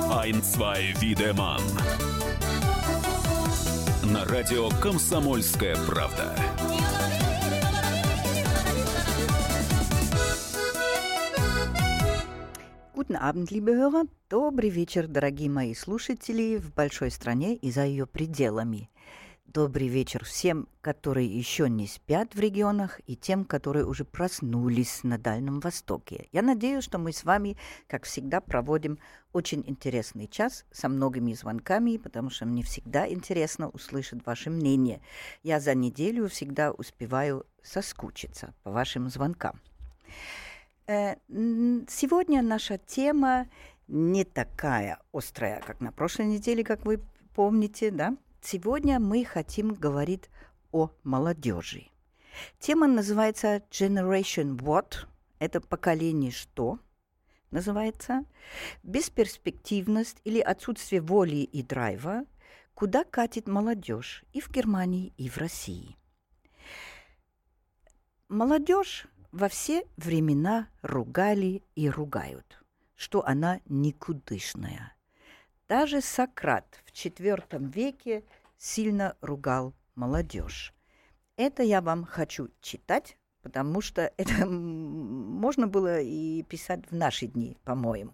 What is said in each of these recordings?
Ein, zwei, Wiedemann. На радио «Комсомольская правда». Guten Abend, liebe Hörer. Добрый вечер, дорогие мои слушатели в большой стране и за ее пределами. Добрый вечер всем, которые еще не спят в регионах, и тем, которые уже проснулись на Дальнем Востоке. Я надеюсь, что мы с вами, как всегда, проводим очень интересный час со многими звонками, потому что мне всегда интересно услышать ваше мнение. Я за неделю всегда успеваю соскучиться по вашим звонкам. Сегодня наша тема не такая острая, как на прошлой неделе, как вы помните, да? Сегодня мы хотим говорить о молодежи. Тема называется Generation What? Это поколение что? Называется. Бесперспективность или отсутствие воли и драйва. Куда катит молодежь и в Германии, и в России? Молодежь во все времена ругали и ругают, что она никудышная. Даже Сократ в IV веке сильно ругал молодежь. Это я вам хочу читать, потому что это можно было и писать в наши дни, по-моему.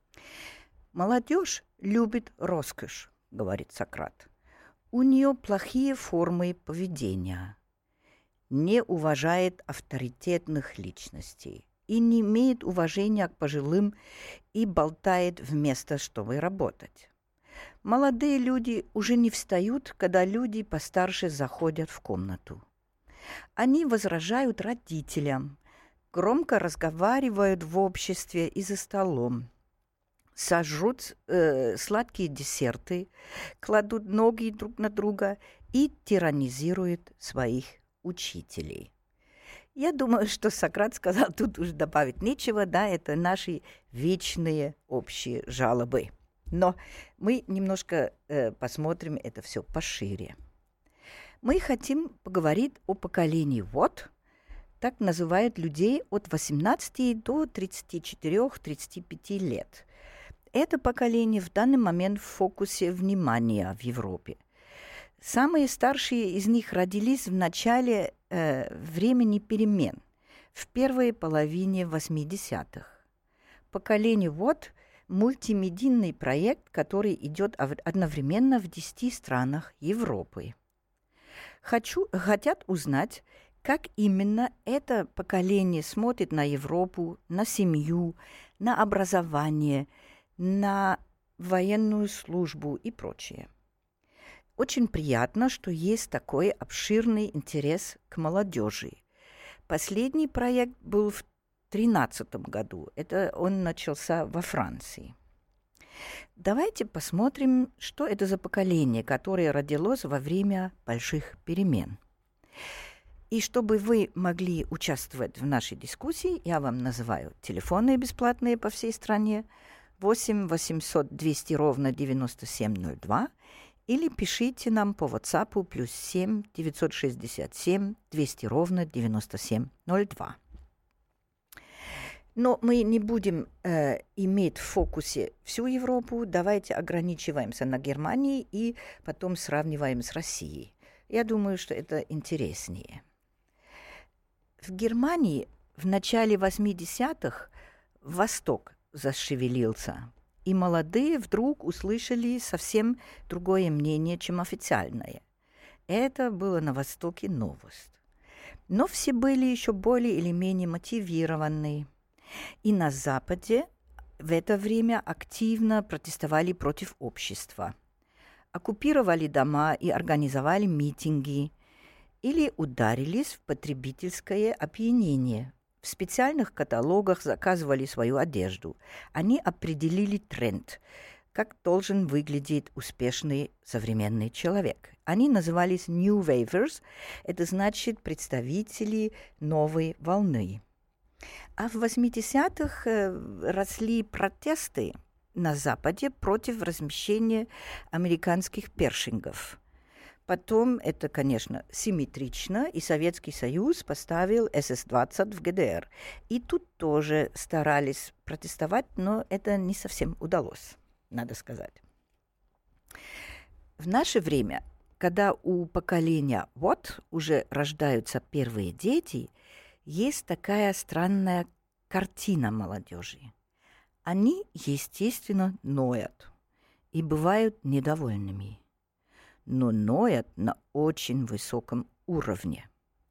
«Молодежь любит роскошь», — говорит Сократ. «У нее плохие формы поведения, не уважает авторитетных личностей и не имеет уважения к пожилым и болтает вместо, чтобы работать. Молодые люди уже не встают, когда люди постарше заходят в комнату. Они возражают родителям, громко разговаривают в обществе и за столом, сожрут сладкие десерты, кладут ноги друг на друга и тиранизируют своих учителей». Я думаю, что Сократ сказал, тут уж добавить нечего, да, это наши вечные общие жалобы. Но мы немножко посмотрим это все пошире. Мы хотим поговорить о поколении «Вот», так называют людей от 18 до 34-35 лет. Это поколение в данный момент в фокусе внимания в Европе. Самые старшие из них родились в начале времени перемен, в первой половине 80-х. Поколение «Вот» – мультимедийный проект, который идет одновременно в 10 странах Европы. Хотят узнать, как именно это поколение смотрит на Европу, на семью, на образование, на военную службу и прочее. Очень приятно, что есть такой обширный интерес к молодежи. Последний проект был в 2013 году. Он начался во Франции. Давайте посмотрим, что это за поколение, которое родилось во время больших перемен. И чтобы вы могли участвовать в нашей дискуссии, я вам называю телефоны бесплатные по всей стране 8 800 200 ровно 9702 или пишите нам по WhatsApp +7 967 200 ровно 9702. Но мы не будем иметь в фокусе всю Европу. Давайте ограничиваемся на Германии и потом сравниваем с Россией. Я думаю, что это интереснее. В Германии в начале 80-х Восток зашевелился. И молодые вдруг услышали совсем другое мнение, чем официальное. Это было на Востоке новость. Но все были еще более или менее мотивированы. И на Западе в это время активно протестовали против общества. Оккупировали дома и организовали митинги. Или ударились в потребительское опьянение. В специальных каталогах заказывали свою одежду. Они определили тренд, как должен выглядеть успешный современный человек. Они назывались New Wavers, это значит представители новой волны. А в 80-х росли протесты на Западе против размещения американских першингов. Потом это, конечно, симметрично, и Советский Союз поставил СС-20 в ГДР. И тут тоже старались протестовать, но это не совсем удалось. надо сказать. В наше время, когда у поколения вот уже рождаются первые дети, есть такая странная картина молодежи. Они, естественно, ноют и бывают недовольными, но ноют на очень высоком уровне,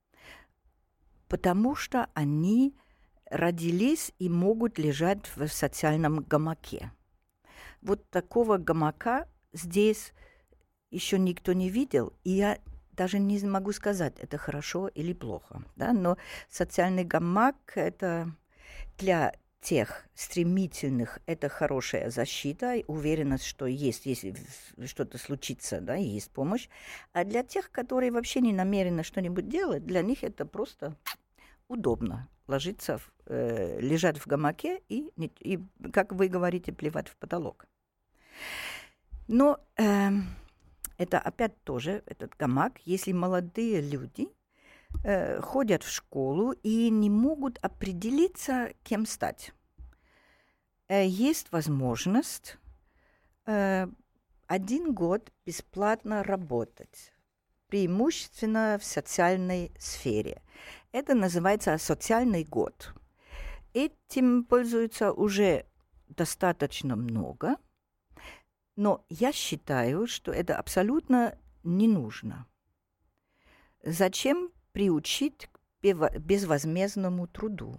потому что они родились и могут лежать в социальном гамаке. Вот такого гамака здесь еще никто не видел, и я даже не могу сказать, это хорошо или плохо. Да? Но социальный гамак – это для тех стремительных, это хорошая защита, уверенность, что есть, если что-то случится, да, есть помощь. А для тех, которые вообще не намерены что-нибудь делать, для них это просто удобно ложиться, лежать в гамаке и, как вы говорите, плевать в потолок. Но это опять тоже, этот гамак, если молодые люди ходят в школу и не могут определиться, кем стать. Есть возможность 1 год бесплатно работать, преимущественно в социальной сфере. Это называется социальный год. Этим пользуются уже достаточно много, но я считаю, что это абсолютно не нужно. Зачем приучить к безвозмездному труду?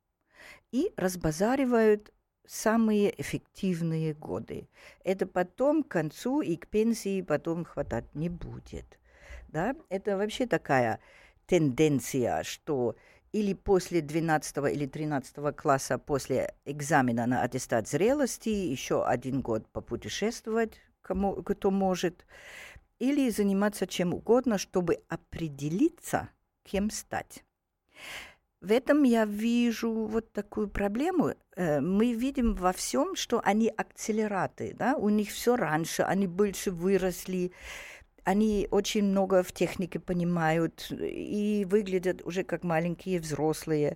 И разбазаривают самые эффективные годы. Это потом к концу и к пенсии потом хватать не будет. Да? Это вообще такая тенденция, что или после 12 или 13 класса, после экзамена на аттестат зрелости, еще 1 год попутешествовать, кто может, или заниматься чем угодно, чтобы определиться, кем стать. В этом я вижу вот такую проблему. Мы видим во всем, что они акселераты, да? У них все раньше, они больше выросли, они очень много в технике понимают и выглядят уже как маленькие взрослые,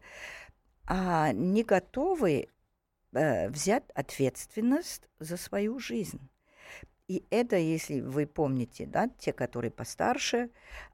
а не готовы взять ответственность за свою жизнь. И это, если вы помните, да, те, которые постарше,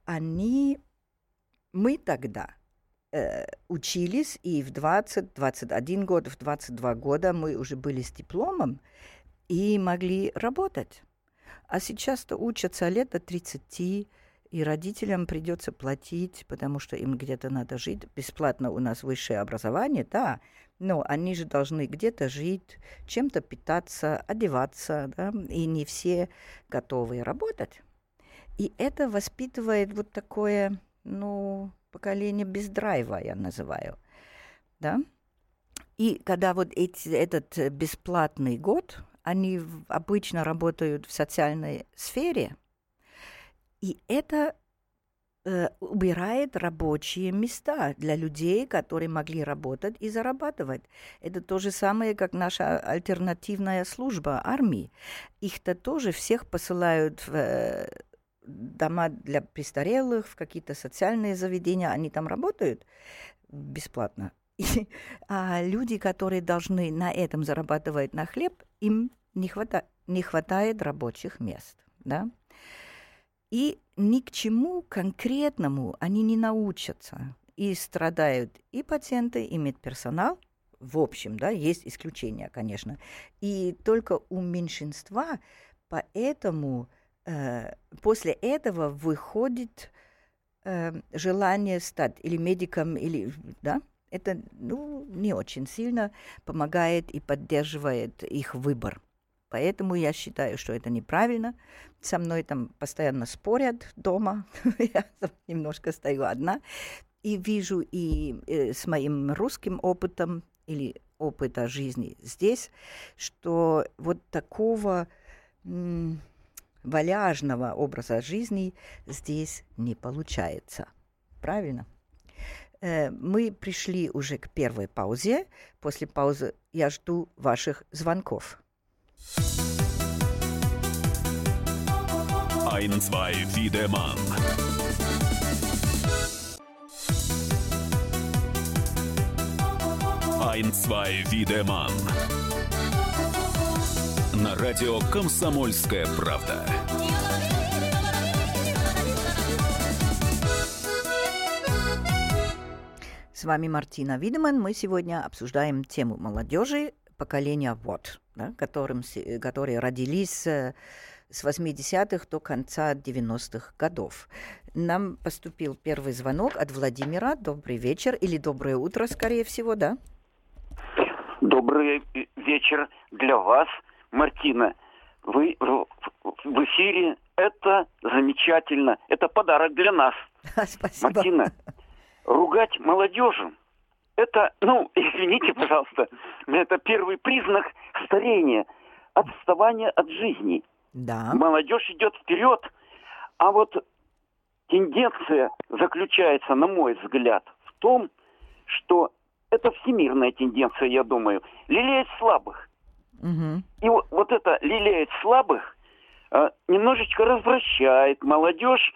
мы тогда учились, и в 20-21 год, в 22 года мы уже были с дипломом и могли работать. А сейчас-то учатся лет до 30, и родителям придется платить, потому что им где-то надо жить. Бесплатно у нас высшее образование, да, но они же должны где-то жить, чем-то питаться, одеваться, да, и не все готовы работать. И это воспитывает вот такое, поколение без драйва, я называю, да. И когда вот этот бесплатный год, они обычно работают в социальной сфере, и это убирает рабочие места для людей, которые могли работать и зарабатывать. Это то же самое, как наша альтернативная служба армии. Их-то тоже всех посылают в дома для престарелых, в какие-то социальные заведения, они там работают бесплатно. А люди, которые должны на этом зарабатывать на хлеб, им не хватает рабочих мест. Да? И ни к чему конкретному они не научатся. И страдают и пациенты, и медперсонал. В общем, да, есть исключения, конечно. И только у меньшинства, поэтому после этого выходит желание стать или медиком, или, да, это не очень сильно помогает и поддерживает их выбор. Поэтому я считаю, что это неправильно. Со мной там постоянно спорят дома. Я немножко стою одна. И вижу и с моим русским опытом или опыта жизни здесь, что вот такого вальяжного образа жизни здесь не получается. Правильно? Мы пришли уже к первой паузе. После паузы я жду ваших звонков. 1-2 Wiedemann. Wiedemann. на радио «Комсомольская правда». С вами Мартина Видеман. Мы сегодня обсуждаем тему молодежи, поколения Вот, да, которые родились с 80-х до конца 90-х годов. Нам поступил первый звонок от Владимира. Добрый вечер или доброе утро, скорее всего, да? Добрый вечер для вас, Мартина. Вы в эфире. Это замечательно. Это подарок для нас. Спасибо. Мартина, ругать молодежь — это, извините, пожалуйста, это первый признак старения, отставания от жизни. Да. Молодежь идет вперед, а вот тенденция заключается, на мой взгляд, в том, что это всемирная тенденция, я думаю, лелеять слабых. Угу. И вот это лелеять слабых немножечко развращает молодежь.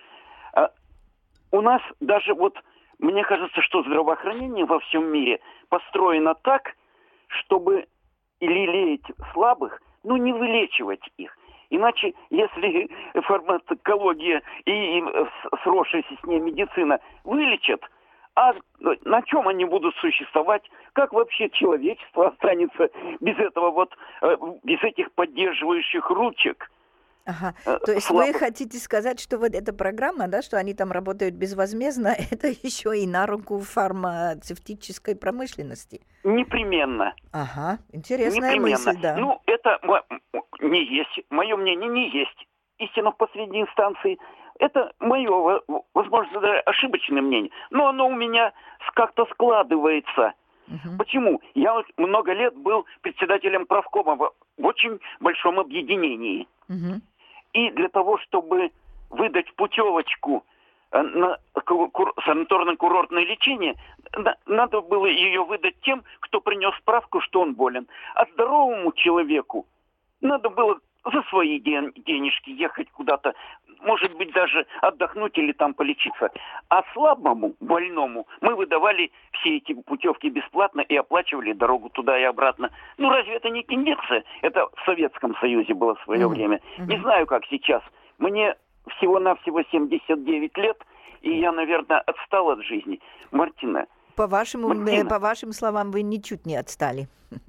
У нас даже мне кажется, что здравоохранение во всем мире построено так, чтобы лелеять слабых, не вылечивать их. Иначе, если фармакология и сросшаяся с ней медицина вылечат, а на чем они будут существовать? Как вообще человечество останется без этого без этих поддерживающих ручек? Ага. То есть слабых. вы хотите сказать, что вот эта программа, да, что они там работают безвозмездно, это еще и на руку фармацевтической промышленности? Непременно. Ага, интересная мысль, да. Это не есть, мое мнение, не есть истина в последней инстанции. Это мое, возможно, даже ошибочное мнение. Но оно у меня как-то складывается. Угу. Почему? Я много лет был председателем правкома в очень большом объединении. Угу. И для того, чтобы выдать путевочку на санаторно-курортное лечение, надо было ее выдать тем, кто принес справку, что он болен. А здоровому человеку надо было за свои денежки ехать куда-то, может быть, даже отдохнуть или там полечиться. А слабому, больному мы выдавали все эти путевки бесплатно и оплачивали дорогу туда и обратно. Разве это не тенденция? Это в Советском Союзе было в свое время. Не знаю, как сейчас. Мне всего-навсего 79 лет, и я, наверное, отстал от жизни. Мартина. По вашим словам, вы ничуть не отстали.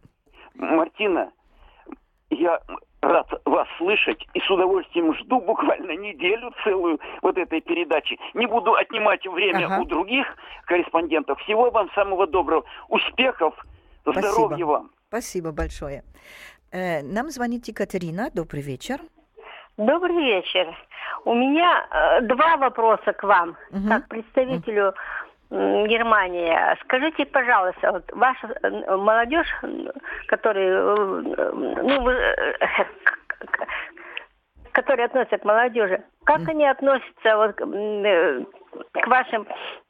Мартина, я рад вас слышать и с удовольствием жду буквально неделю целую этой передачи. Не буду отнимать время у других корреспондентов. Всего вам самого доброго. Успехов, здоровья вам. Спасибо большое. Нам звонит Екатерина. Добрый вечер. Добрый вечер. У меня два вопроса к вам, как представителю Германии. Скажите, пожалуйста, ваша молодежь, которые относятся к молодежи, как они относятся к вашим,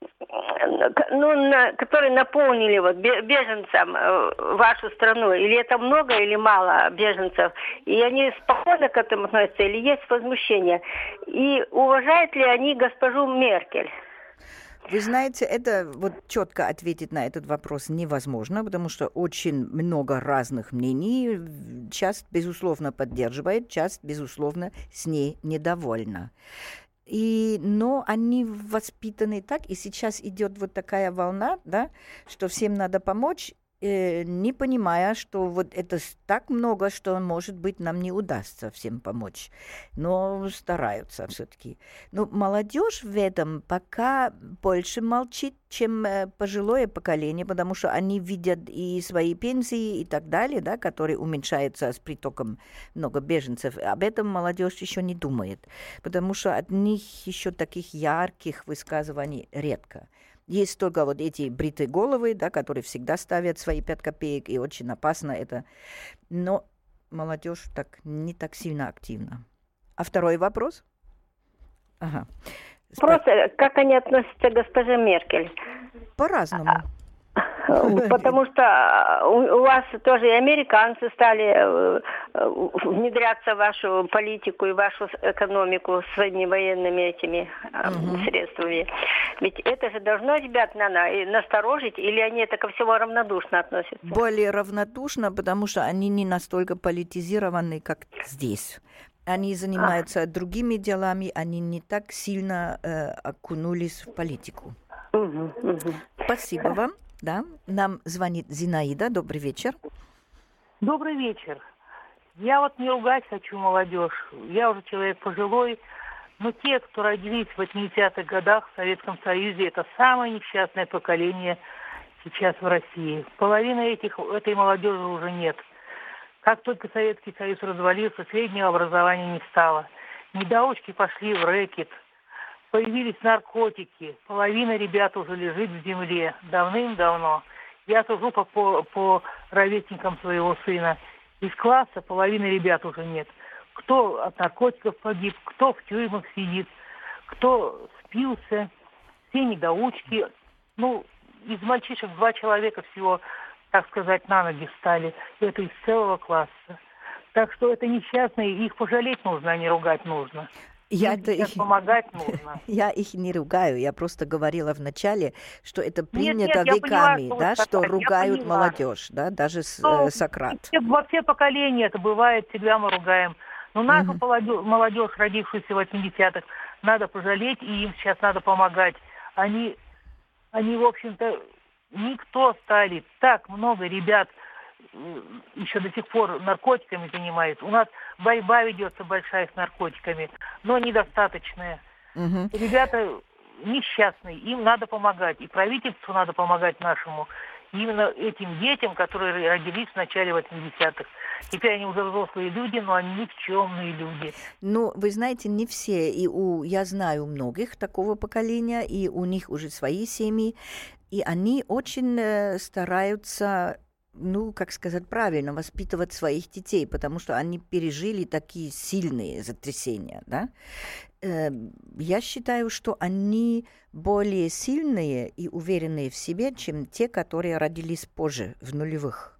которые наполнили беженцам вашу страну? Или это много, или мало беженцев? И они спокойно к этому относятся, или есть возмущение? И уважают ли они госпожу Меркель? Вы знаете, это четко ответить на этот вопрос невозможно, потому что очень много разных мнений. Часть, безусловно, поддерживает, часть, безусловно, с ней недовольна. Но они воспитаны так, и сейчас идет такая волна, да, что всем надо помочь, не понимая, что это так много, что, может быть, нам не удастся всем помочь. Но стараются все-таки. Молодежь в этом пока больше молчит, чем пожилое поколение, потому что они видят и свои пенсии и так далее, да, которые уменьшаются с притоком много беженцев. Об этом молодежь еще не думает, потому что от них еще таких ярких высказываний редко. Есть только эти бритые головы, да, которые всегда ставят свои 5 копеек, и очень опасно это. Но молодежь не так сильно активна. А второй вопрос? Ага. Просто как они относятся к госпоже Меркель? По-разному. Потому что у вас тоже и американцы стали внедряться в вашу политику и вашу экономику своими военными этими средствами. Ведь это же должно ребят насторожить, или они это ко всему равнодушно относятся? Более равнодушно, потому что они не настолько политизированы, как здесь. Они занимаются другими делами, они не так сильно окунулись в политику. Спасибо вам. Да, нам звонит Зинаида. Добрый вечер. Добрый вечер. Я вот не ругать хочу молодежь. Я уже человек пожилой, но те, кто родились в 80-х годах в Советском Союзе, это самое несчастное поколение сейчас в России. Половины этой молодежи уже нет. Как только Советский Союз развалился, среднего образования не стало. Недоучки пошли в рэкет. Появились наркотики. Половина ребят уже лежит в земле давным-давно. Я сужу по ровесникам своего сына. Из класса половины ребят уже нет. Кто от наркотиков погиб, кто в тюрьмах сидит, кто спился. Все недоучки. Из мальчишек 2 человека всего, так сказать, на ноги встали. Это из целого класса. Так что это несчастные, их пожалеть нужно, а не ругать нужно. Помогать нужно. Я их не ругаю, я просто говорила вначале, что это принято веками, понимаю, что ругают молодежь, да, даже Сократ. Во все поколения это бывает, всегда мы ругаем. Но нашу молодежь, родившуюся в 80-х, надо пожалеть, и им сейчас надо помогать. Они, в общем-то, никто стали. Так много ребят еще до сих пор наркотиками занимаются. У нас борьба ведется большая с наркотиками, но недостаточная. Ребята несчастные, им надо помогать. И правительству надо помогать нашему. Именно этим детям, которые родились в начале 80-х. Теперь они уже взрослые люди, но они никчемные люди. Вы знаете, не все. Я знаю многих такого поколения, и у них уже свои семьи. И они очень стараются, правильно воспитывать своих детей, потому что они пережили такие сильные сотрясения, да? Я считаю, что они более сильные и уверенные в себе, чем те, которые родились позже, в нулевых.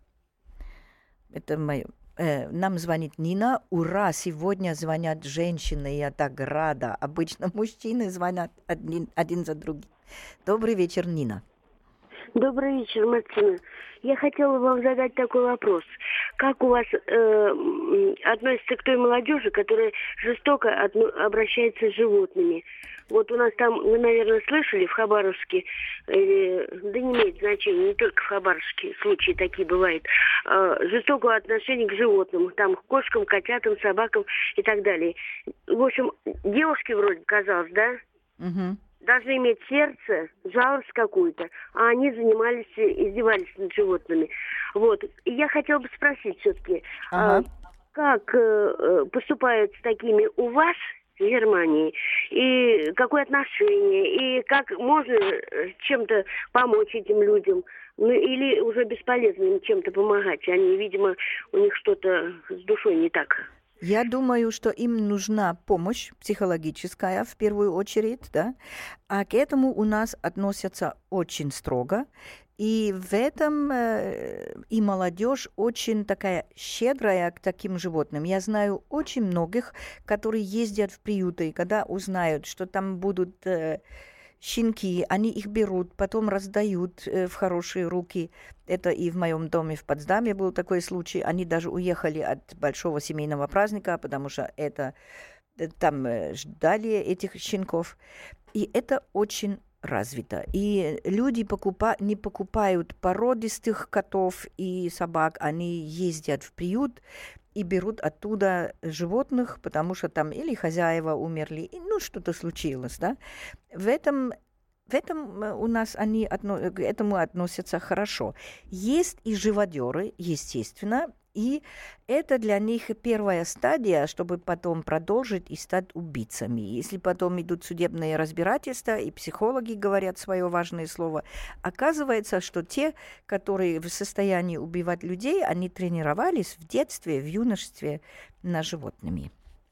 Это мое. Нам звонит Нина. Ура, сегодня звонят женщины, я так рада. Обычно мужчины звонят один за другим. Добрый вечер, Нина. Добрый вечер, Мартина. Я хотела вам задать такой вопрос. Как у вас относится к той молодежи, которая жестоко обращается с животными? Вот у нас там, вы, наверное, слышали, в Хабаровске, да не имеет значения, не только в Хабаровске случаи такие бывают, жестокого отношения к животным, там, к кошкам, котятам, собакам и так далее. В общем, девушки вроде, казалось, да? Должны иметь сердце, жалость какую-то, а они издевались над животными. Вот. И я хотела бы спросить все-таки, как поступают с такими у вас в Германии, и какое отношение, и как можно чем-то помочь этим людям, или уже бесполезно им чем-то помогать, они, видимо, у них что-то с душой не так. Я думаю, что им нужна помощь психологическая в первую очередь, да, а к этому у нас относятся очень строго. И в этом и молодежь очень такая щедрая к таким животным. Я знаю очень многих, которые ездят в приюты, и когда узнают, что там будут щенки, они их берут, потом раздают в хорошие руки. Это и в моем доме в Потсдаме был такой случай. Они даже уехали от большого семейного праздника, потому что там ждали этих щенков. И это очень развито. И люди не покупают породистых котов и собак, они ездят в приют и берут оттуда животных, потому что там или хозяева умерли, что-то случилось, да. В этом у нас они к этому относятся хорошо. Есть и живодеры, естественно, и это для них первая стадия, чтобы потом продолжить и стать убийцами. Если потом идут судебные разбирательства, и психологи говорят свое важное слово, оказывается, что те, которые в состоянии убивать людей, они тренировались в детстве, в юношестве над животными.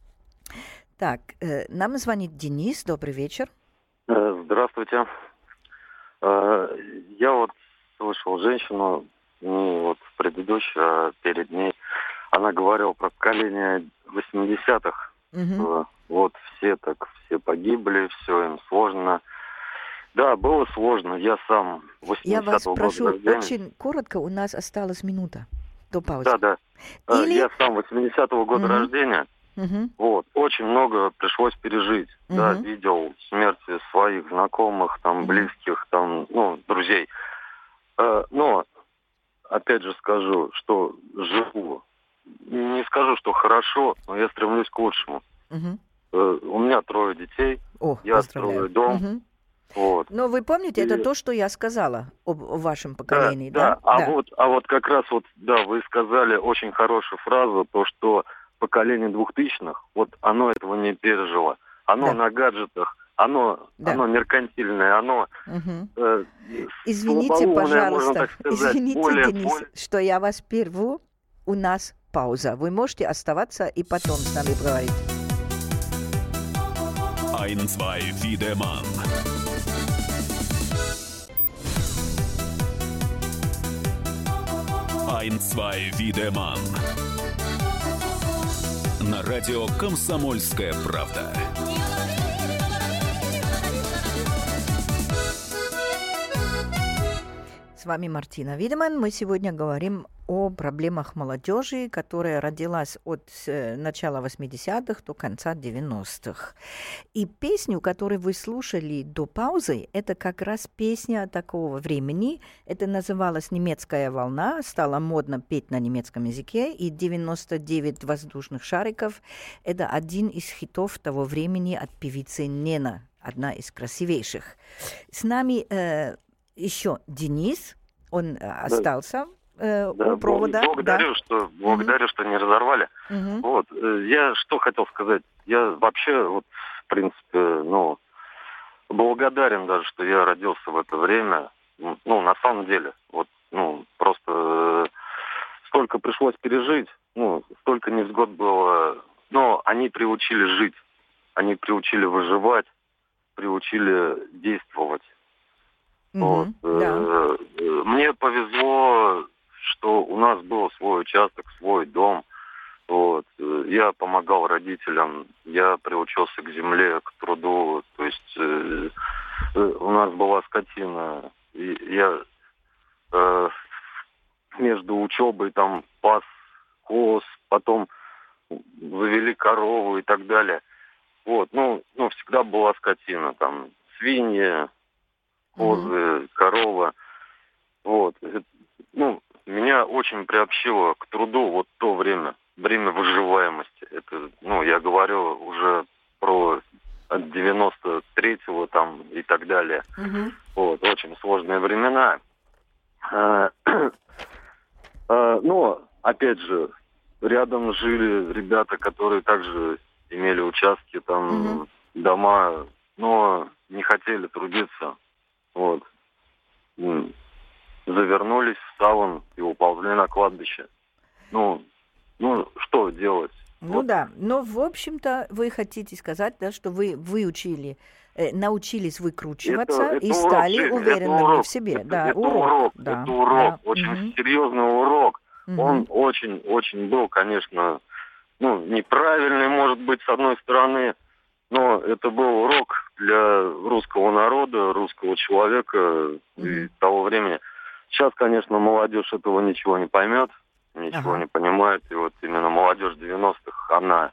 Так, нам звонит Денис. Добрый вечер. Здравствуйте. Я слышал женщину, не вот предыдущую, а перед ней. Она говорила про поколение 80-х. Вот все погибли, все им сложно. Да, было сложно. Я сам 80-го года рождения. Я вас прошу, очень коротко, у нас осталась минута до паузы. Да. Я сам 80-го года рождения. Вот, очень много пришлось пережить. Да, видел смерти своих знакомых, там, близких, там, друзей. Но, опять же скажу, что живу. Не скажу, что хорошо, но я стремлюсь к лучшему. У меня 3 детей, я строю дом. Вот. Но вы помните, это то, что я сказала о вашем поколении, да? А вот как раз вы сказали очень хорошую фразу, то, что поколение 2000-х, вот оно этого не пережило. Оно на гаджетах, оно меркантильное, оно извините, пожалуйста, извините, Денис, что я вас прерву. У нас пауза. Вы можете оставаться и потом с нами говорить. Ein, zwei, Wiedemann. Ein, zwei, Wiedemann. На радио «Комсомольская правда». С вами Мартина Видеман. Мы сегодня говорим о проблемах молодежи, которая родилась от начала 80-х до конца 90-х. И песню, которую вы слушали до паузы, это как раз песня такого времени. Это называлась «Немецкая волна», стало модно петь на немецком языке, и «99 воздушных шариков» — это один из хитов того времени от певицы Нена, одна из красивейших. С нами еще Денис, он остался у провода. Благодарю, что не разорвали. Вот, я что хотел сказать. Я вообще, в принципе, благодарен даже, что я родился в это время. На самом деле, просто столько пришлось пережить, столько невзгод было. Но они приучили жить, они приучили выживать, приучили действовать. Мне повезло, что у нас был свой участок, свой дом. Вот. Я помогал родителям, я приучился к земле, к труду. То есть у нас была скотина. И я между учебой там пас коз, потом завели корову и так далее. Вот. Всегда была скотина, там свиньи, козы, корова. Вот. Меня очень приобщило к труду то время выживаемости. Это, я говорю уже про от 93-го там и так далее. Вот, очень сложные времена. Но, опять же, рядом жили ребята, которые также имели участки, там, дома, но не хотели трудиться. Вот. Завернулись в саван и уползли на кладбище. Что делать? Но в общем-то вы хотите сказать, что вы научились выкручиваться и стали уверенными в себе. Это урок, очень серьезный урок. Он очень был, конечно, неправильный, может быть, с одной стороны, но это был урок для русского народа, русского человека и того времени. Сейчас, конечно, молодежь этого ничего не поймет, ничего не понимает. И вот именно молодежь 90-х, она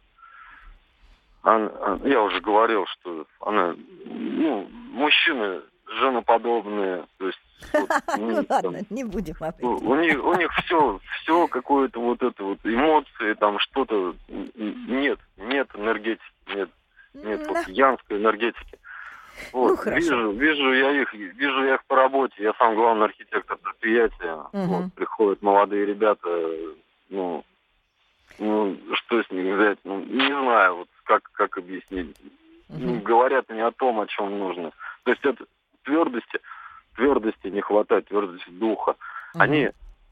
я уже говорил, что она, мужчины женоподобные, то есть... Ладно, не будем об этом. У них все какое-то эмоции, там что-то... Нет энергетики, нет янской энергетики. Вот, вижу я их по работе. Я сам главный архитектор предприятия. Вот, приходят молодые ребята, что с них взять? Не знаю, как объяснить. Говорят не о том, о чем нужно. То есть это твердости не хватает, твердости духа. Они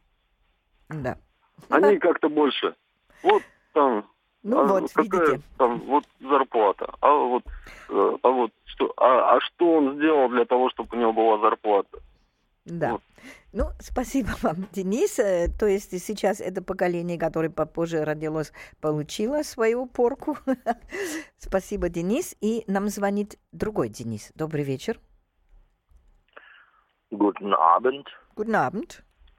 как-то больше. Вот там. Видите. Там зарплата. А что он сделал для того, чтобы у него была зарплата? Да. Вот. Ну, спасибо вам, Денис. То есть сейчас это поколение, которое попозже родилось, получило свою порку. Спасибо, Денис. И нам звонит другой Денис. Добрый вечер. Guten Abend. Guten Abend.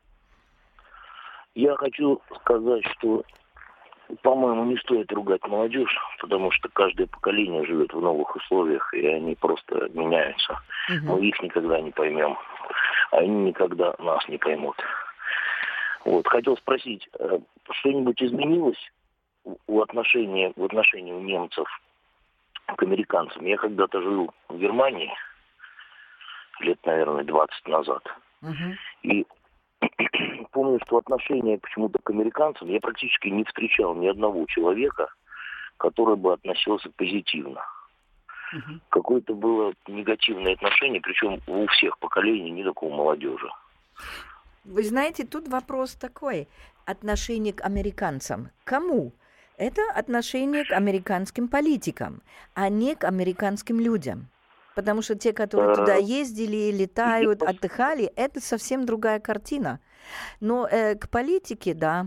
Я хочу сказать, что, по-моему, не стоит ругать молодежь, потому что каждое поколение живет в новых условиях, и они просто меняются. Мы их никогда не поймем, а они никогда нас не поймут. Вот. Хотел спросить, что-нибудь изменилось в отношении у немцев к американцам? Я когда-то жил в Германии, лет, наверное, 20 назад. И помню, что отношение почему-то к американцам я практически не встречал ни одного человека, который бы относился позитивно. Какое-то было негативное отношение, причем у всех поколений, не только у молодежи. Вы знаете, тут вопрос такой. Отношение к американцам. Кому? Это отношение к американским политикам, а не к американским людям. Потому что те, которые туда ездили, летают, отдыхали, это совсем другая картина. Но к политике, да.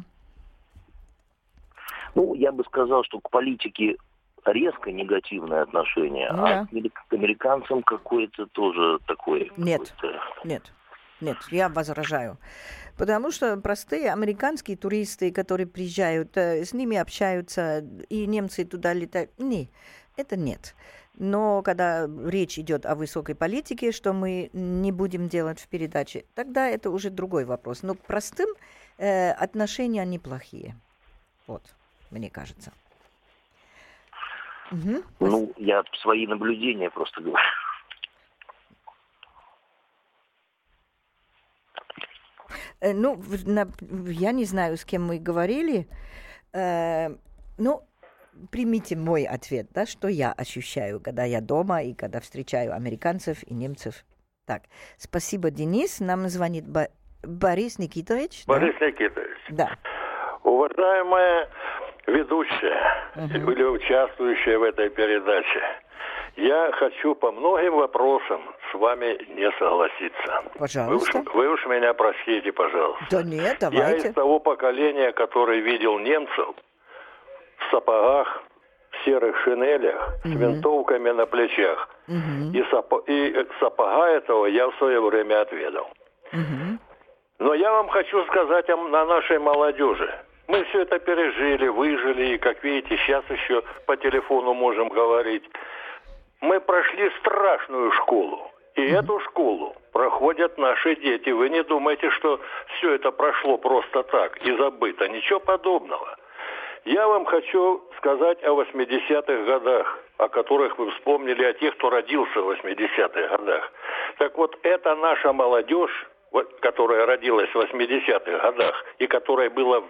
Ну, я бы сказал, что к политике резко негативное отношение, а к американцам какое-то тоже такое. Нет, я возражаю. Потому что простые американские туристы, которые приезжают, с ними общаются, и немцы туда летают. Нет, это нет. Но когда речь идет о высокой политике, что мы не будем делать в передаче, тогда это уже другой вопрос. Но к простым отношения неплохие. Вот, мне кажется. Ну, я свои наблюдения просто говорю. Ну, я не знаю, с кем мы говорили. Ну, примите мой ответ, да, что я ощущаю, когда я дома и когда встречаю американцев и немцев. Так, спасибо, Денис. Нам звонит Борис Никитович. Борис Никитович. Да. Уважаемая ведущая или участвующая в этой передаче, я хочу по многим вопросам с вами не согласиться. Пожалуйста. Вы уж меня простите, пожалуйста. Да нет, давайте. Я из того поколения, который видел немцев в сапогах, в серых шинелях, с винтовками на плечах. И сапога этого я в свое время отведал. Но я вам хочу сказать о нашей молодежи. Мы все это пережили, выжили, и, как видите, сейчас еще по телефону можем говорить. Мы прошли страшную школу. И эту школу проходят наши дети. Вы не думайте, что все это прошло просто так и забыто. Ничего подобного. Я вам хочу сказать о 80-х годах, о которых вы вспомнили, о тех, кто родился в 80-х годах. Так вот, это наша молодежь, которая родилась в 80-х годах и которая была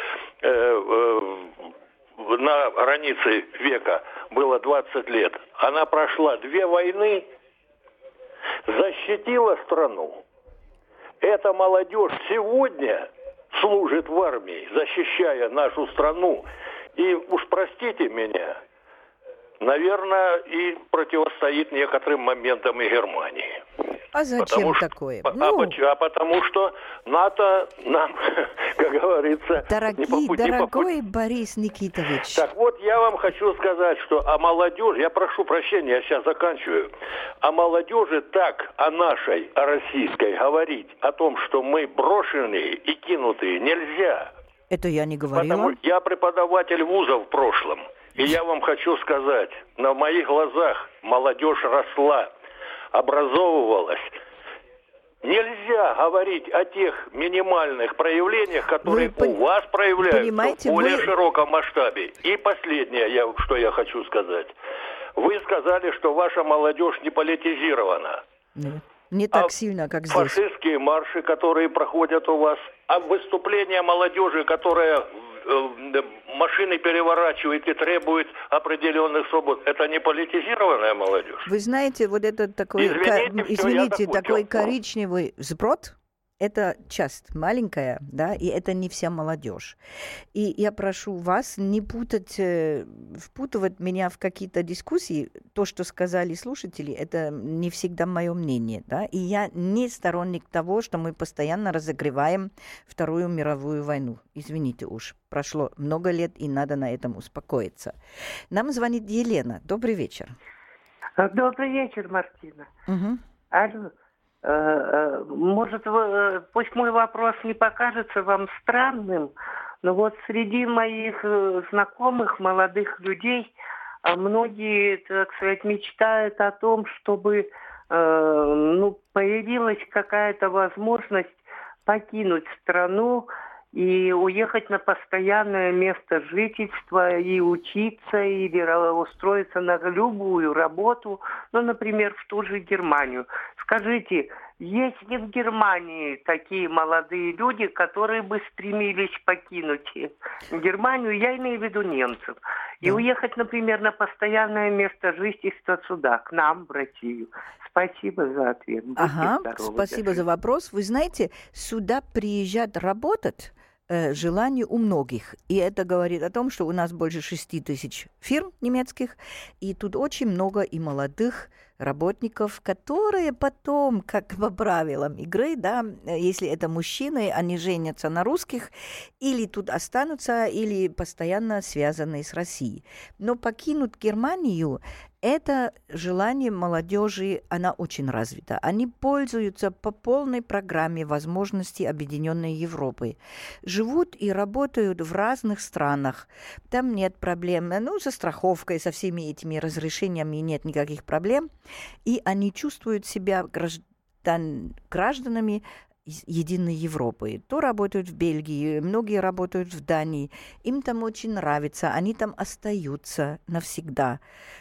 на границе века, было 20 лет. Она прошла 2 войны, защитила страну. Эта молодежь сегодня служит в армии, защищая нашу страну. И уж простите меня, наверное, и противостоит некоторым моментам и Германии. А зачем такое? Потому что НАТО нам, как говорится, не по пути. Дорогой Борис Никитович. Так вот, я вам хочу сказать, что о молодежи, я прошу прощения, я сейчас заканчиваю, о молодежи так, о нашей, о российской говорить, о том, что мы брошенные и кинутые, нельзя. Это я не говорила. Я преподаватель вуза в прошлом. И я вам хочу сказать, на моих глазах молодежь росла, образовывалась. Нельзя говорить о тех минимальных проявлениях, которые у вас проявляются в более широком масштабе. И последнее, что я хочу сказать. Вы сказали, что ваша молодежь не политизирована. Не так сильно, как здесь. Фашистские марши, которые проходят у вас, а выступления молодежи, которая машины переворачивает и требует определенных свобод, это не политизированная молодежь? Вы знаете, вот этот такой, извините, такой коричневый сброд, это часть маленькая, да, и это не вся молодежь. И я прошу вас не впутывать меня в какие-то дискуссии. То, что сказали слушатели, это не всегда мое мнение, да, и я не сторонник того, что мы постоянно разогреваем Вторую мировую войну. Извините уж, прошло много лет, и надо на этом успокоиться. Нам звонит Елена. Добрый вечер. Добрый вечер, Мартина. Угу. Алло. Может, пусть мой вопрос не покажется вам странным, но вот среди моих знакомых молодых людей многие, так сказать, мечтают о том, чтобы появилась какая-то возможность покинуть страну и уехать на постоянное место жительства и учиться, или устроиться на любую работу, например, в ту же Германию. Скажите, есть ли в Германии такие молодые люди, которые бы стремились покинуть Германию, я имею в виду немцев, и уехать, например, на постоянное место жительства сюда, к нам, в Россию? Спасибо за ответ. Спасибо за вопрос. Вы знаете, сюда приезжать работать желание у многих. И это говорит о том, что у нас больше 6 тысяч фирм немецких, и тут очень много и молодых работников, которые потом, как по правилам игры, да, если это мужчины, они женятся на русских, или тут останутся, или постоянно связаны с Россией. Но покинуть Германию, это желание молодежи, она очень развита. Они пользуются по полной программе возможностей Объединенной Европы. Живут и работают в разных странах. Там нет проблем. Со страховкой, со всеми этими разрешениями нет никаких проблем. И они чувствуют себя гражданами Единой Европы. То работают в Бельгии, многие работают в Дании. Им там очень нравится, они там остаются навсегда.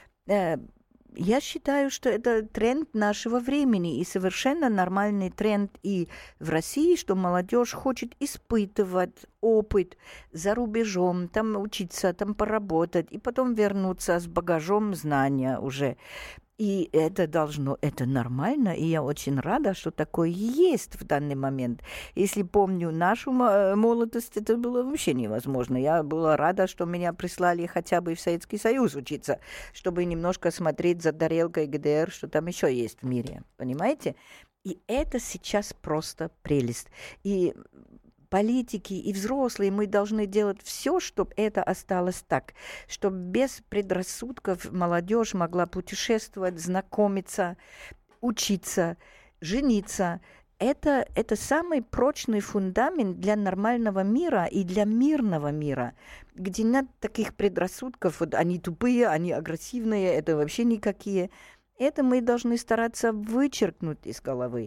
Я считаю, что это тренд нашего времени и совершенно нормальный тренд и в России, что молодежь хочет испытывать опыт за рубежом, там учиться, там поработать и потом вернуться с багажом знания уже. И это нормально, и я очень рада, что такое есть в данный момент. Если помню нашу молодость, это было вообще невозможно. Я была рада, что меня прислали хотя бы в Советский Союз учиться, чтобы немножко смотреть за тарелкой ГДР, что там еще есть в мире. Понимаете? И это сейчас просто прелесть. И политики и взрослые, мы должны делать все, чтобы это осталось так, чтобы без предрассудков молодежь могла путешествовать, знакомиться, учиться, жениться. Это самый прочный фундамент для нормального мира и для мирного мира, где нет таких предрассудков, вот они тупые, они агрессивные, это вообще никакие. Это мы должны стараться вычеркнуть из головы.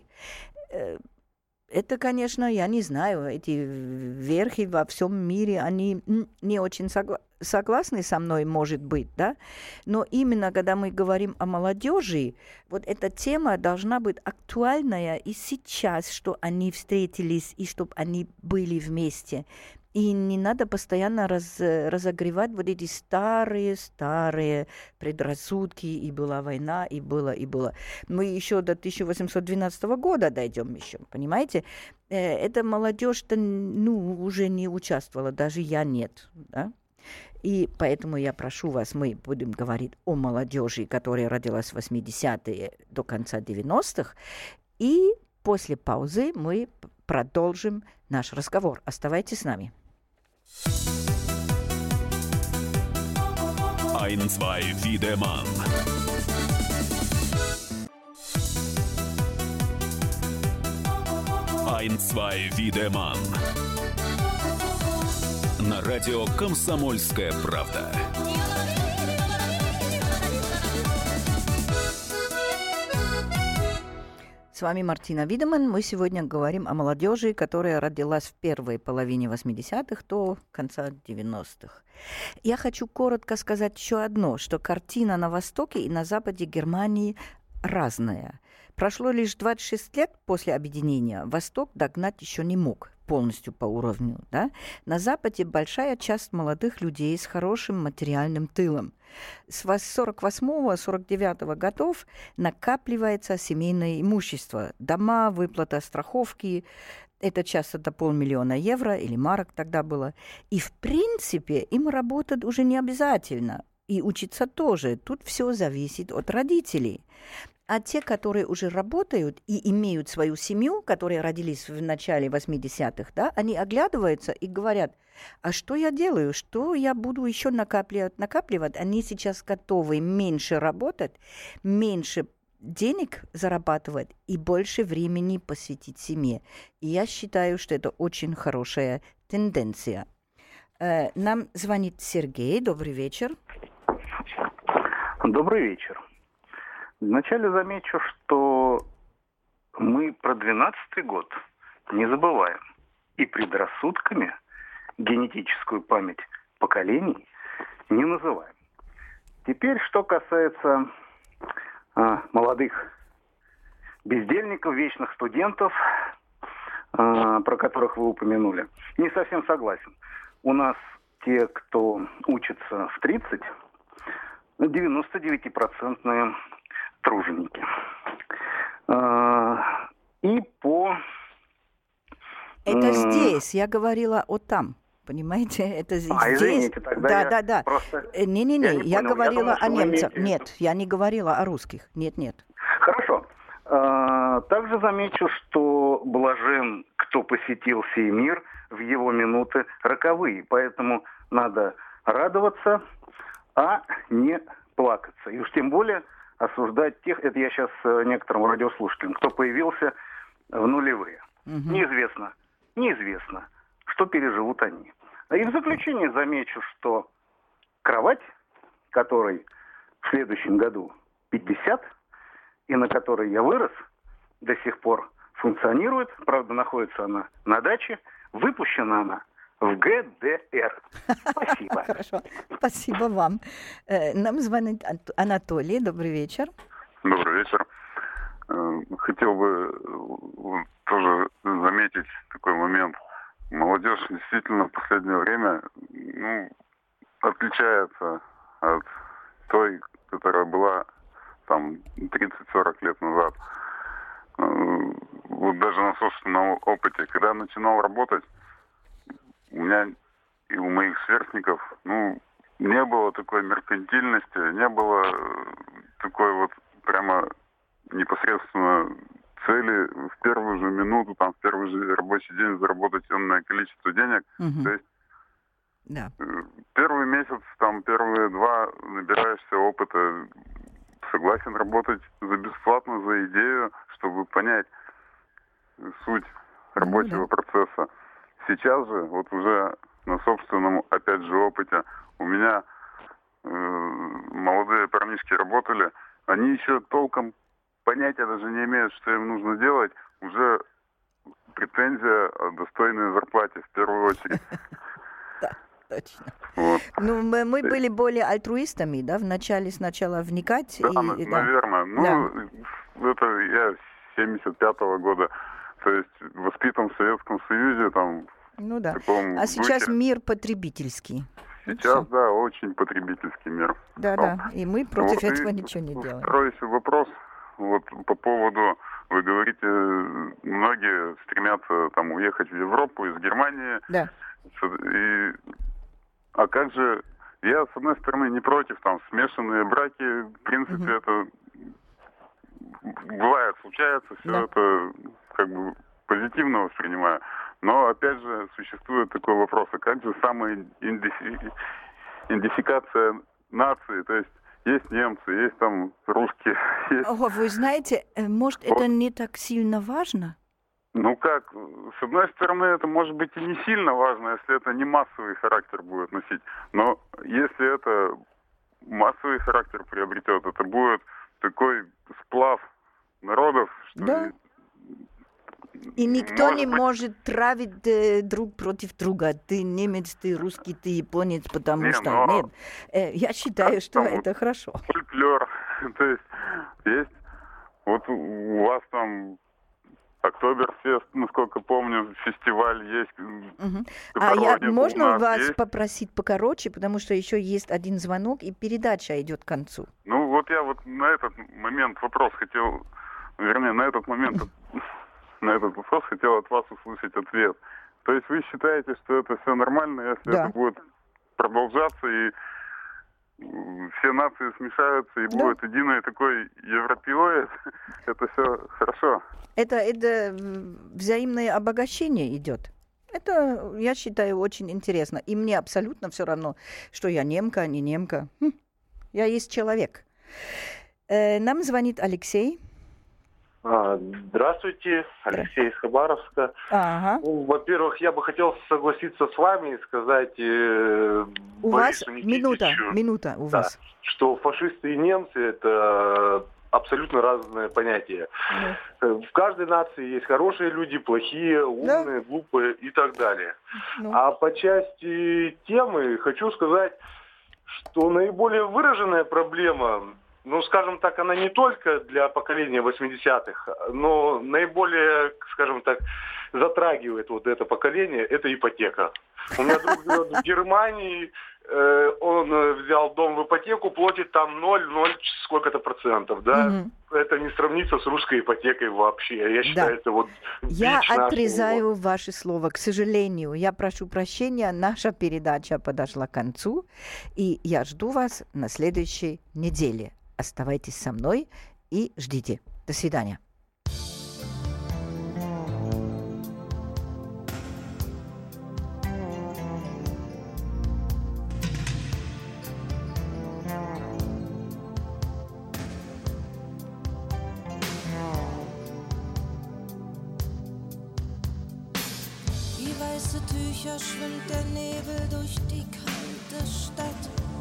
Это, конечно, я не знаю, эти верхи во всем мире, они не очень согласны со мной, может быть, да? Но именно когда мы говорим о молодежи, вот эта тема должна быть актуальная и сейчас, что они встретились и чтобы они были вместе. И не надо постоянно разогревать вот эти старые предрассудки. И была война, и было. Мы еще до 1812 года дойдем еще, понимаете? Эта молодежь-то уже не участвовала, даже я нет, да? И поэтому я прошу вас, мы будем говорить о молодежи, которая родилась в 80-е до конца 90-х. И после паузы мы продолжим наш разговор. Оставайтесь с нами. 1-2 Wiedemann. Wiedemann. На радио «Комсомольская правда». С вами Мартина Wiedemann. Мы сегодня говорим о молодежи, которая родилась в первой половине 80-х до конца 90-х. Я хочу коротко сказать еще одно, что картина на Востоке и на Западе Германии разная. Прошло лишь 26 лет после объединения. Восток догнать еще не мог. полностью по уровню, да? На Западе большая часть молодых людей с хорошим материальным тылом. С 48-49 годов накапливается семейное имущество. Дома, выплата страховки. Это часто до 500 000 евро или марок тогда было. И, в принципе, им работать уже не обязательно. И учиться тоже. Тут все зависит от родителей. А те, которые уже работают и имеют свою семью, которые родились в начале 80-х, да, они оглядываются и говорят, а что я делаю, что я буду еще накапливать? Они сейчас готовы меньше работать, меньше денег зарабатывать и больше времени посвятить семье. И я считаю, что это очень хорошая тенденция. Нам звонит Сергей. Добрый вечер. Добрый вечер. Вначале замечу, что мы про 12-й год не забываем. И предрассудками генетическую память поколений не называем. Теперь, что касается молодых бездельников, вечных студентов, про которых вы упомянули, не совсем согласен. У нас те, кто учится в 30, 99% труженики. И по... Это здесь, я говорила о там. Понимаете, это здесь. Извините, тогда да. Просто... Не-не-не, я говорила о немцах. Нет, я не говорила о русских. Нет. Хорошо. Также замечу, что блажен, кто посетил сей мир в его минуты роковые. Поэтому надо радоваться, а не плакаться. И уж тем более осуждать тех, это я сейчас некоторым радиослушателям, кто появился в нулевые. Угу. Неизвестно, что переживут они. И в заключение замечу, что кровать, которой в следующем году 50, и на которой я вырос, до сих пор функционирует. Правда, находится она на даче. Выпущена она в ГДР. Спасибо. Хорошо. Спасибо вам. Нам звонит Анатолий. Добрый вечер. Добрый вечер. Хотел бы тоже заметить такой момент. Молодежь действительно в последнее время отличается от той, которая была там 30-40 лет назад. Вот даже на собственном опыте. Когда я начинал работать, у меня и у моих сверстников, не было такой меркантильности, не было такой вот прямо непосредственно цели в первую же минуту, там, в первый же рабочий день заработать энное количество денег. Угу. То есть первый месяц, там, первые 2 набираешься опыта, согласен работать за бесплатно, за идею, чтобы понять суть рабочего процесса. Сейчас же, вот уже на собственном, опять же, опыте, у меня молодые парнишки работали, они еще толком понятия даже не имеют, что им нужно делать, уже претензия о достойной зарплате в первую очередь. Да, точно. Вот. Мы были более альтруистами, да, вначале сначала вникать. Да, наверное. Это я с 75-го года, то есть воспитан в Советском Союзе, там, а сейчас мир потребительский. Сейчас, да, очень потребительский мир. Да, и мы против этого ничего не делаем. Второй вопрос, вот по поводу, вы говорите, многие стремятся там уехать в Европу из Германии. Да. А как же, я с одной стороны не против, там, смешанные браки, в принципе, это бывает, случается, все это как бы позитивно воспринимаю. Но, опять же, существует такой вопрос, а как же самоидентификация нации, то есть немцы, есть там русские. Есть... Вы знаете, может, это не так сильно важно? Как, с одной стороны, это может быть и не сильно важно, если это не массовый характер будет носить. Но если это массовый характер приобретет, это будет такой сплав народов, что... Да. И никто не может травить друг против друга. Ты немец, ты русский, ты японец, потому что... Нет, я считаю, что это хорошо. Фольклор. То есть вот у вас там Октоберфест, насколько помню, фестиваль есть. Можно вас попросить покороче, потому что еще есть один звонок, и передача идет к концу. Ну, вот я вот на этот момент вопрос хотел, вернее, на этот вопрос хотел от вас услышать ответ. То есть вы считаете, что это все нормально, если это будет продолжаться, и все нации смешаются, и будет единый такой европеоид, это все хорошо? Это взаимное обогащение идет. Это, я считаю, очень интересно. И мне абсолютно все равно, что я немка, а не немка. Я есть человек. Нам звонит Алексей. Здравствуйте, Алексей из Хабаровска. Ага. Ну, во-первых, я бы хотел согласиться с вами и сказать у вас минута у вас. Что фашисты и немцы – это абсолютно разные понятия. В каждой нации есть хорошие люди, плохие, умные, глупые и так далее. А по части темы хочу сказать, что наиболее выраженная проблема, ну, скажем так, она не только для поколения 80-х, но наиболее, скажем так, затрагивает вот это поколение, это ипотека. У меня друг живет в Германии, он взял дом в ипотеку, платит там 0 сколько-то процентов, да? Это не сравнится с русской ипотекой вообще. Я считаю, это вот... Я отрезаю ваши слова. К сожалению, я прошу прощения, наша передача подошла к концу, и я жду вас на следующей неделе. Оставайтесь со мной и ждите. До свидания. Wie weiße Tücher schwimmt der Nebel durch die kalte Stadt.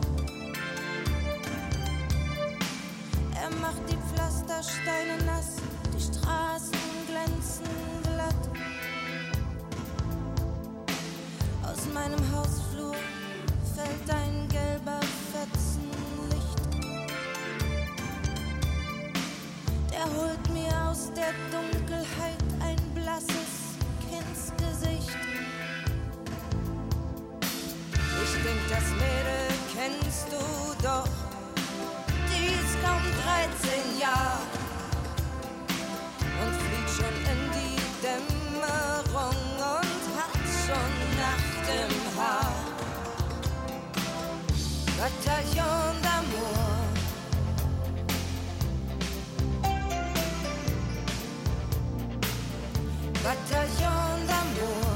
Er macht die Pflastersteine nass, die Straßen glänzen glatt. Aus meinem Hausflur fällt ein gelber Fetzen Licht. Der holt mir aus der Dunkelheit ein blasses Kindsgesicht. Ich denk, das Mädel kennst du doch. Die ist kaum 13 Jahre und fliegt schon in die Dämmerung und hat schon Nacht im Haar. Bataillon d'amour. Bataillon d'amour.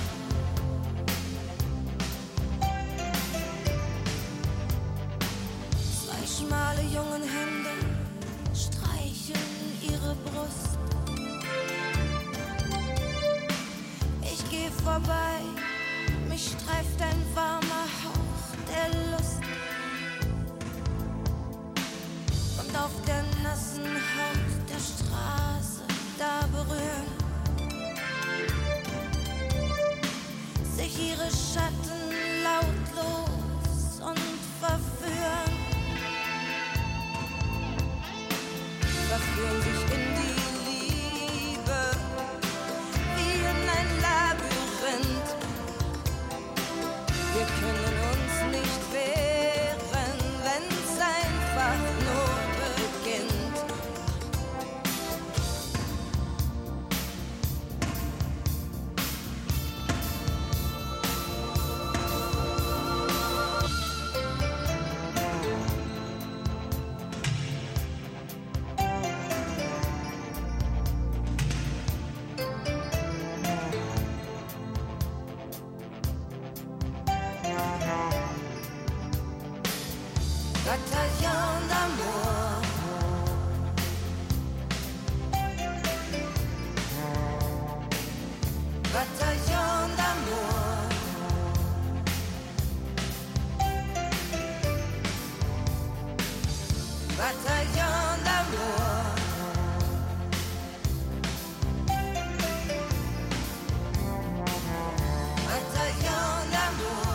Schmale jungen Hände streicheln ihre Brust. Ich geh vorbei, mich streift ein warmer Hauch der Lust. Und auf der nassen Haut der Straße da berühren sich ihre Schatten lautlos und verführen. Verführen sich in die Liebe wie in ein Labyrinth. Wir können uns nicht wehren, wenn's einfach nur beginnt. Bataillon d'amour. Bataillon d'amour. Bataillon d'amour. Bataillon d'amour.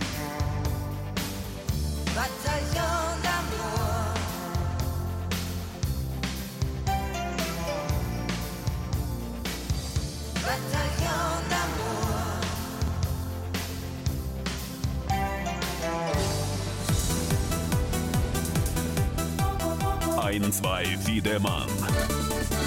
Bataillon d'amour. bataillon d'amour. Ein, zwei, Wiedemann.